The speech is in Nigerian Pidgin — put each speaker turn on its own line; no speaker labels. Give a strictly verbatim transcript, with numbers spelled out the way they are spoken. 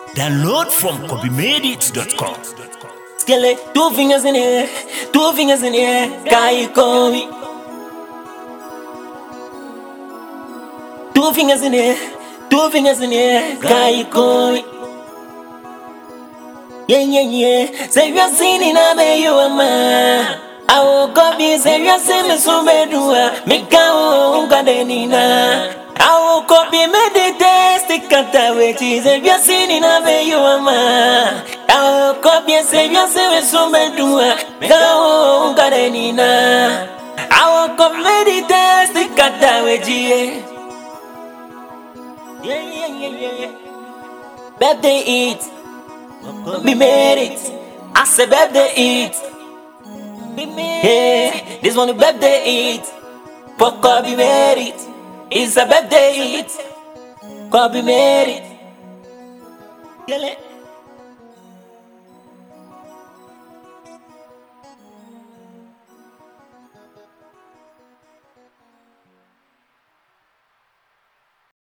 Download from kobe made it dot com.
Skele, two fingers in the air, two fingers in the air, Kai Kobe. Two fingers in the air, two fingers in the air, Kai Kobe. Yeah, yeah, yeah. Say you're singing, I may you a man. I woke up, say you're singing, so bedua, make a ungadenina. I woke up, be meditate, stick at the wages, if you're singing, I may you a man. I woke up, say you're singing, so bedua, make a ungadenina. I woke up, meditate, stick at the wages. Yeah, yeah, yeah, yeah, yeah. Birthday eat. Be made it. I said birthday eat. Be made it. This one the birthday eat. For Kobe made it. It's a birthday eat. Kobe made it.